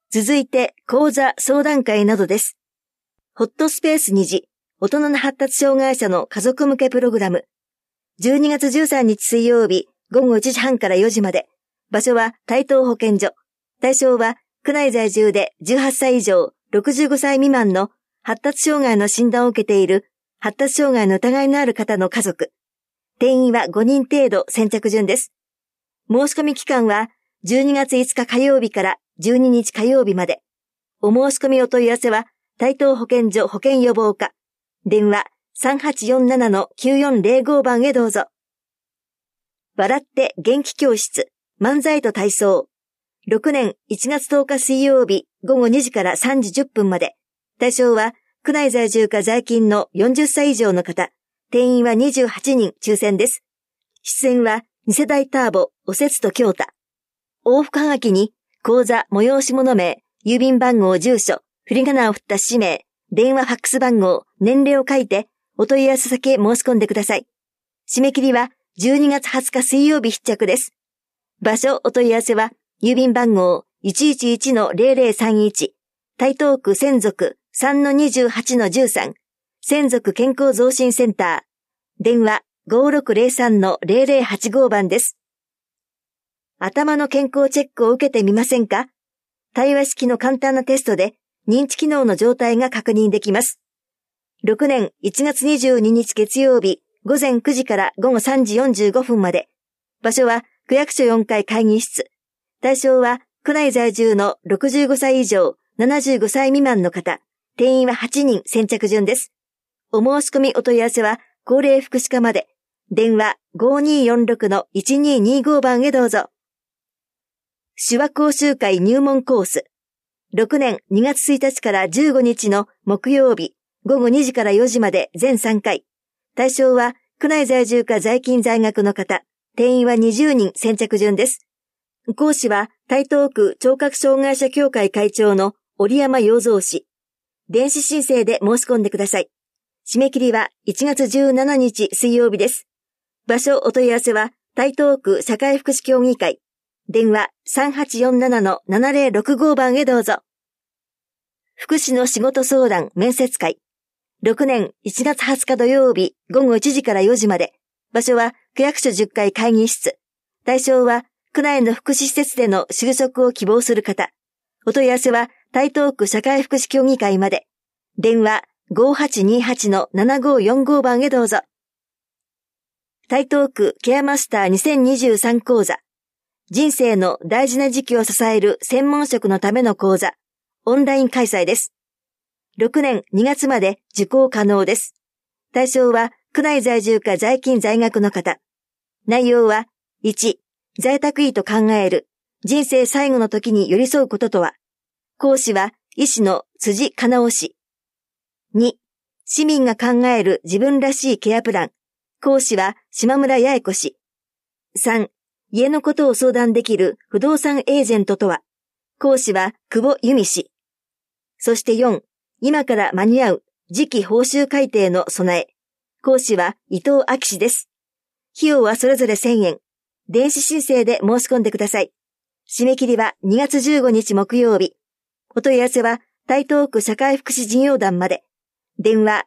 続いて講座相談会などです。ホットスペース2時、大人の発達障害者の家族向けプログラム。12月13日水曜日午後1時半から4時まで。場所は台東保健所。対象は区内在住で18歳以上65歳未満の発達障害の診断を受けている発達障害の疑いのある方の家族。定員は5人程度先着順です。申し込み期間は12月5日火曜日から12日火曜日まで。お申し込みお問い合わせは台東保健所保健予防課。電話 3847-9405 番へどうぞ。笑って元気教室漫才と体操。6年1月10日水曜日午後2時から3時10分まで。対象は区内在住か在勤の40歳以上の方。定員は28人抽選です。出演は2世代ターボ、おせつと京太。往復はがきに口座、催し物名、郵便番号、住所、振り仮名を振った氏名、電話ファックス番号、年齢を書いてお問い合わせ先へ申し込んでください。締め切りは12月20日水曜日必着です。場所お問い合わせは郵便番号 111-0031 台東区専属 3-28-13 専属健康増進センター。電話 5603-0085 番です。頭の健康チェックを受けてみませんか？対話式の簡単なテストで認知機能の状態が確認できます。6年1月22日月曜日午前9時から午後3時45分まで。場所は区役所4階会議室。対象は区内在住の65歳以上75歳未満の方。定員は8人先着順です。お申し込みお問い合わせは高齢福祉課まで。電話 5246-1225 番へどうぞ。手話講習会入門コース。6年2月1日から15日の木曜日午後2時から4時まで全3回。対象は区内在住か在勤在学の方。定員は20人先着順です。講師は台東区聴覚障害者協会会長の折山洋三氏。電子申請で申し込んでください。締め切りは1月17日水曜日です。場所お問い合わせは台東区社会福祉協議会。電話 3847-7065 番へどうぞ。福祉の仕事相談面接会。6年1月20日土曜日午後1時から4時まで。場所は区役所10階会議室。対象は区内の福祉施設での就職を希望する方。お問い合わせは台東区社会福祉協議会まで。電話 5828-7545 番へどうぞ。台東区ケアマスター2023講座。人生の大事な時期を支える専門職のための講座。オンライン開催です。6年2月まで受講可能です。対象は区内在住か在勤在学の方。内容は1、在宅医と考える人生最後の時に寄り添うこととは。講師は医師の辻かなお氏。2、市民が考える自分らしいケアプラン。講師は島村八重子氏。3、家のことを相談できる不動産エージェントとは。講師は久保由美氏。そして4、今から間に合う次期報酬改定の備え。講師は伊藤明氏です。費用はそれぞれ1000円。電子申請で申し込んでください。締め切りは2月15日木曜日。お問い合わせは台東区社会福祉事業団まで。電話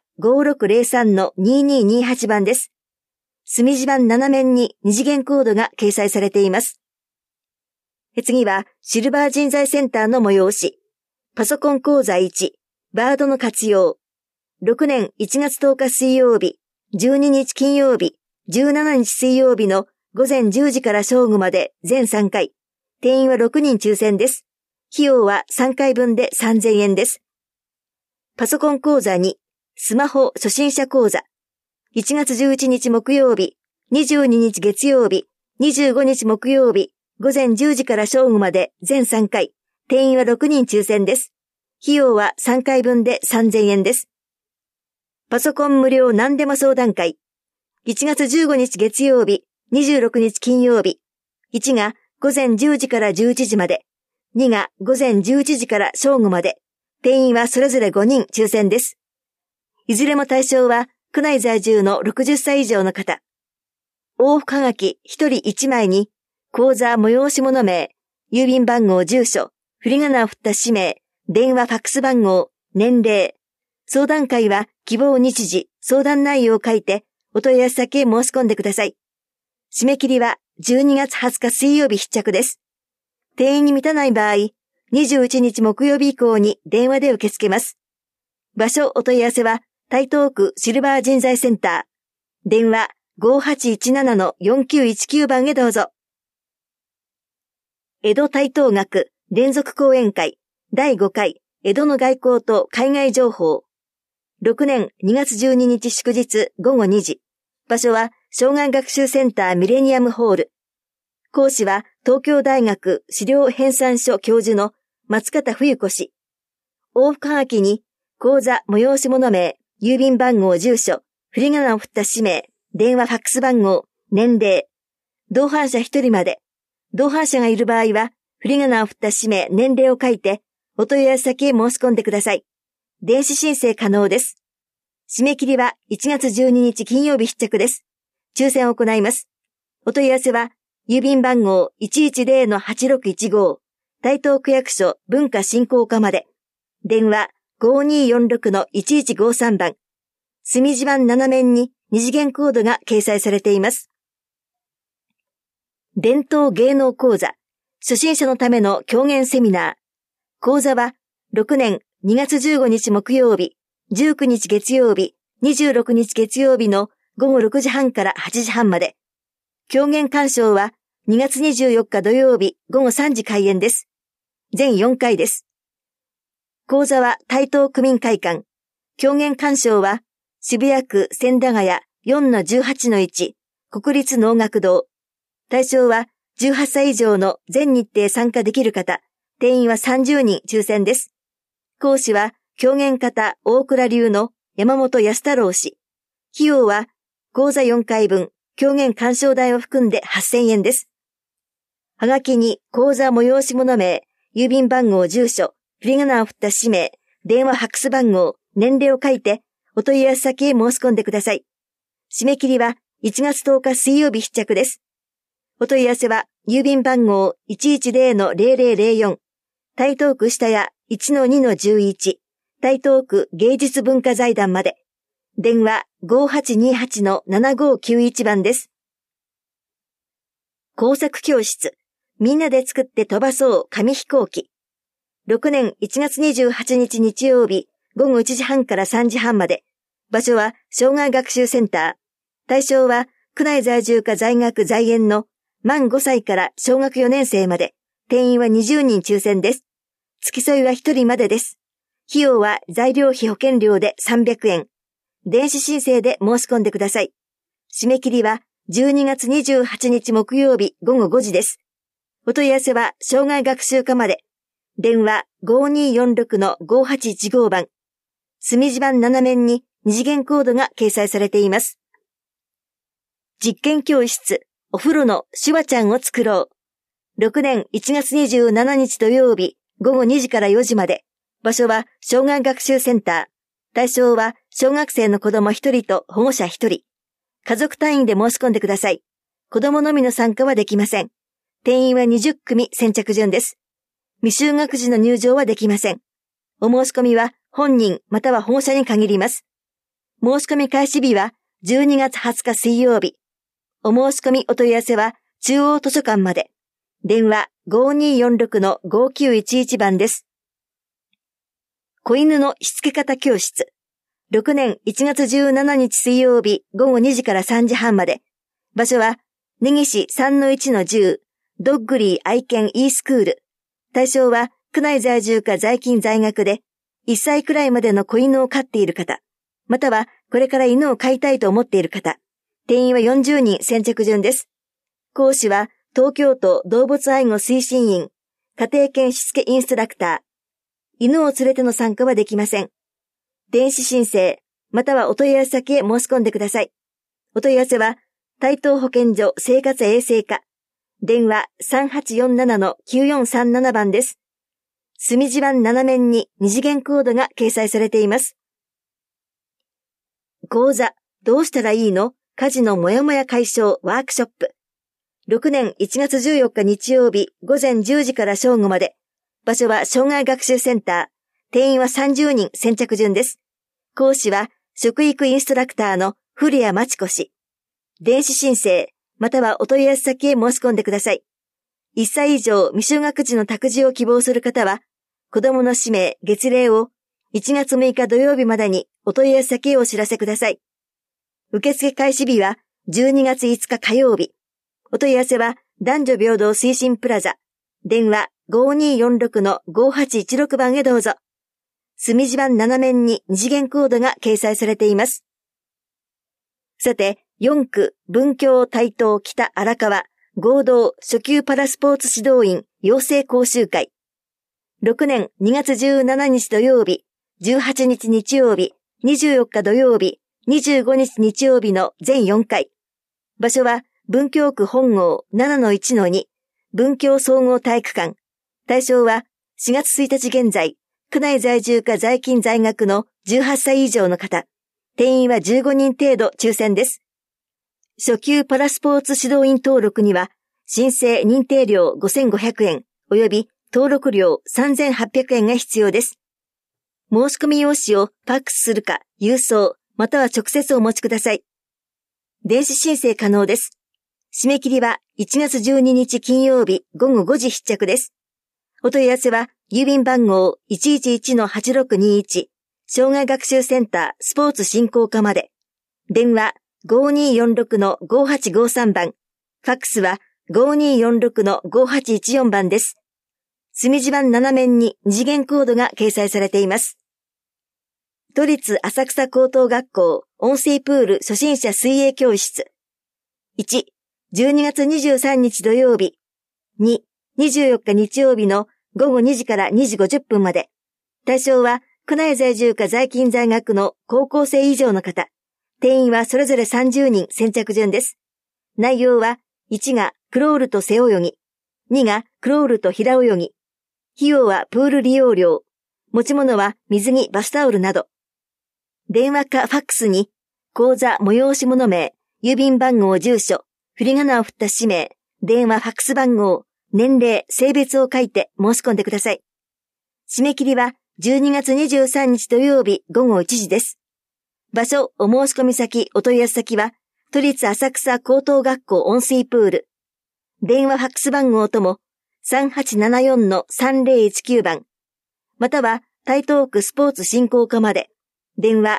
5603-2228 番です。墨字盤7面に二次元コードが掲載されています。次はシルバー人材センターの催し。パソコン講座1、バードの活用。6年1月10日水曜日、12日金曜日、17日水曜日の午前10時から正午まで全3回。定員は6人抽選です。費用は3回分で3000円です。パソコン講座2、スマホ初心者講座。1月11日木曜日、22日月曜日、25日木曜日、午前10時から正午まで全3回。定員は6人抽選です。費用は3回分で3000円です。パソコン無料何でも相談会。1月15日月曜日、26日金曜日。1が午前10時から11時まで。2が午前11時から正午まで。定員はそれぞれ5人抽選です。いずれも対象は区内在住の60歳以上の方。往復はがき1人1枚に、口座催し物名、郵便番号住所、 振り仮名を振った氏名、電話ファックス番号、年齢。相談会は希望日時、相談内容を書いてお問い合わせ先へ申し込んでください。締め切りは12月20日水曜日必着です。定員に満たない場合、21日木曜日以降に電話で受け付けます。場所お問い合わせは台東区シルバー人材センター。電話 5817-4919 番へどうぞ。江戸台東学連続講演会第5回江戸の外交と海外情報。6年2月12日祝日午後2時。場所は障害学習センターミレニアムホール。講師は東京大学資料編纂所教授の松方冬子氏。往復はがきに講座催し物名、郵便番号住所、振り仮名を振った氏名、電話ファックス番号、年齢。同伴者1人まで。同伴者がいる場合は、振り仮名を振った氏名、年齢を書いて、お問い合わせ先へ申し込んでください。電子申請可能です。締め切りは1月12日金曜日必着です。抽選を行います。お問い合わせは、郵便番号 110-8615 台東区役所文化振興課まで。電話 5246-1153 番。隅地版7面に二次元コードが掲載されています。伝統芸能講座、初心者のための狂言セミナー。講座は6年2月15日木曜日、19日月曜日、26日月曜日の午後6時半から8時半まで。狂言鑑賞は2月24日土曜日午後3時開演です。全4回です。講座は台東区民会館。狂言鑑賞は渋谷区千駄ヶ谷 4-18-1 国立能楽堂。対象は18歳以上の全日程参加できる方。定員は30人抽選です。講師は狂言方大倉流の山本康太郎氏。費用は講座4回分、狂言鑑賞代を含んで8000円です。はがきに講座催し物名、郵便番号住所、振り仮名を振った氏名、電話ファックス番号、年齢を書いてお問い合わせ先へ申し込んでください。締め切りは1月10日水曜日必着です。お問い合わせは郵便番号 110-0004 台東区下谷 1-2-11 台東区芸術文化財団まで。電話 5828-7591 番です。工作教室。みんなで作って飛ばそう紙飛行機。6年1月28日日曜日午後1時半から3時半まで。場所は障害学習センター。対象は区内在住か在学在園の満5歳から小学4年生まで。定員は20人抽選です。付き添いは1人までです。費用は材料費保険料で300円。電子申請で申し込んでください。締め切りは12月28日木曜日午後5時です。お問い合わせは障害学習課まで。電話 5246-5815 番。隅地版7面に二次元コードが掲載されています。実験教室、お風呂のシュワちゃんを作ろう。6年1月27日土曜日午後2時から4時まで。場所は障害学習センター。対象は小学生の子供1人と保護者1人。家族単位で申し込んでください。子供のみの参加はできません。定員は20組先着順です。未就学児の入場はできません。お申し込みは本人または保護者に限ります。申し込み開始日は12月20日水曜日。お申し込みお問い合わせは中央図書館まで。電話 5246-5911 番です。子犬のしつけ方教室。6年1月17日水曜日午後2時から3時半まで。場所は根岸 3-1-10 ドッグリー愛犬 e スクール。対象は区内在住か在勤在学で1歳くらいまでの子犬を飼っている方、またはこれから犬を飼いたいと思っている方。定員は40人先着順です。講師は東京都動物愛護推進員、家庭犬しつけインストラクター。犬を連れての参加はできません。電子申請、またはお問い合わせ先へ申し込んでください。お問い合わせは、台東保健所生活衛生課。電話 3847-9437 番です。隅地版7面に二次元コードが掲載されています。講座、どうしたらいいの？家事のもやもや解消ワークショップ。6年1月14日日曜日午前10時から正午まで。 場所は障害学習センター。定員は30人先着順です。講師は食育インストラクターの古谷真知子氏。電子申請、またはお問い合わせ先へ申し込んでください。1歳以上未就学児の託児を希望する方は、子供の氏名、月齢を1月6日土曜日までにお問い合わせ先へお知らせください。受付開始日は12月5日火曜日。お問い合わせは男女平等推進プラザ。電話 5246-5816 番へどうぞ。墨字盤7面に二次元コードが掲載されています。さて、4区文京台東北荒川合同初級パラスポーツ指導員養成講習会。6年2月17日土曜日、18日日曜日、24日土曜日、25日日曜日の全4回。場所は文京区本郷 7-1-2 文京総合体育館。対象は4月1日現在、区内在住か在勤在学の18歳以上の方。定員は15人程度抽選です。初級パラスポーツ指導員登録には、申請認定料5500円及び登録料3800円が必要です。申し込み用紙をファックスするか、郵送、または直接お持ちください。電子申請可能です。締め切りは1月12日金曜日午後5時必着です。お問い合わせは、郵便番号 111-8621 障害学習センタースポーツ振興課まで。電話 5246-5853 番。ファックスは 5246-5814 番です。墨字盤7面に二次元コードが掲載されています。都立浅草高等学校温水プール初心者水泳教室。1、12月23日土曜日。2、24日日曜日の午後2時から2時50分まで。対象は区内在住か在勤在学の高校生以上の方。定員はそれぞれ30人先着順です。内容は1がクロールと背泳ぎ。2がクロールと平泳ぎ。費用はプール利用料。持ち物は水着、バスタオルなど。電話かファックスに口座催し物名、郵便番号住所、振り仮名を振った氏名、電話ファックス番号、年齢、性別を書いて申し込んでください。締め切りは12月23日土曜日午後1時です。場所、お申し込み先、お問い合わせ先は、都立浅草高等学校温水プール。電話ファックス番号とも、3874-3019 番。または、台東区スポーツ振興課まで。電話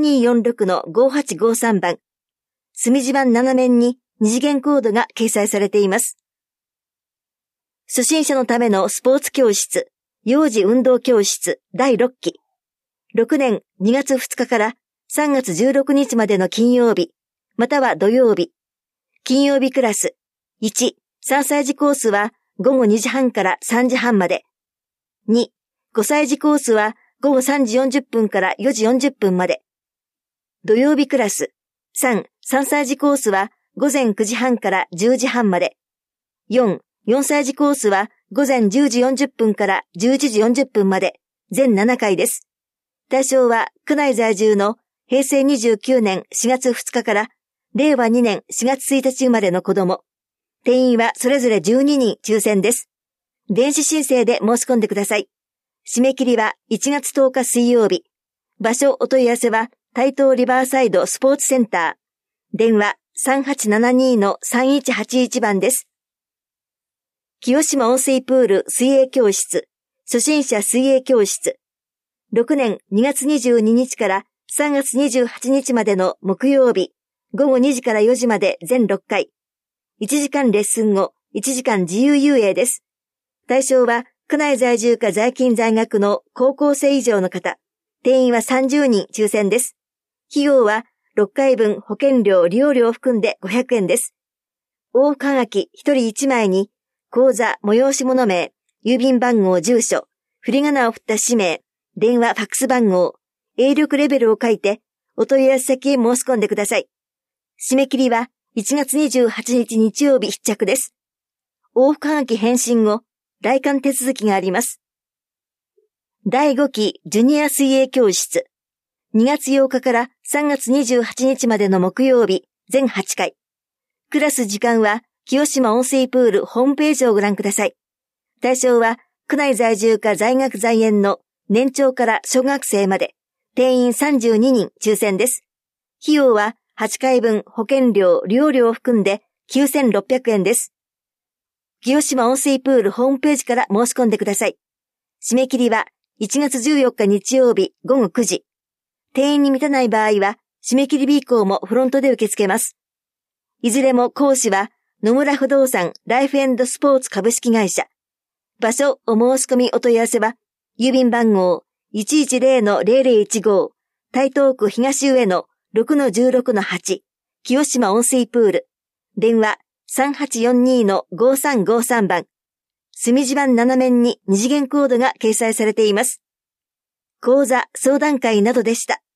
5246-5853 番。墨字盤7面に二次元コードが掲載されています。初心者のためのスポーツ教室、幼児運動教室第6期。6年2月2日から3月16日までの金曜日、または土曜日。金曜日クラス。1、3歳児コースは午後2時半から3時半まで。2、5歳児コースは午後3時40分から4時40分まで。土曜日クラス。3、3歳児コースは午前9時半から10時半まで。4、4歳児コースは午前10時40分から11時40分まで。全7回です。対象は区内在住の平成29年4月2日から令和2年4月1日生まれの子供。定員はそれぞれ12人抽選です。電子申請で申し込んでください。締め切りは1月10日水曜日。場所お問い合わせは台東リバーサイドスポーツセンター。電話 3872-3181 番です。清島温水プール水泳教室、初心者水泳教室。6年2月22日から3月28日までの木曜日、午後2時から4時まで全6回。1時間レッスン後、1時間自由遊泳です。対象は区内在住か在勤在学の高校生以上の方。定員は30人抽選です。費用は6回分保険料利用料を含んで500円です。往復はがき1人1枚に、口座催し物名、郵便番号住所、振り仮名を振った氏名、電話ファックス番号、泳力レベルを書いて、お問い合わせ先へ申し込んでください。締め切りは1月28日日曜日必着です。往復はがき返信後、来館手続きがあります。第5期ジュニア水泳教室。2月8日から3月28日までの木曜日、全8回。クラス時間は、清島温水プールホームページをご覧ください。対象は、 区内在住か在学在園の年長から小学生まで定員32人抽選です。費用は8回分保険料、利用料を含んで9600円です。清島温水プールホームページから申し込んでください。締め切りは1月14日日曜日午後9時。定員に満たない場合は締め切り日以降もフロントで受け付けます。いずれも講師は野村不動産ライフ&スポーツ株式会社。場所お申し込みお問い合わせは郵便番号 110-0015 台東区東上野 6-16-8 清島温水プール。電話 3842-5353 番。隅地版7面に二次元コードが掲載されています。講座、相談会などでした。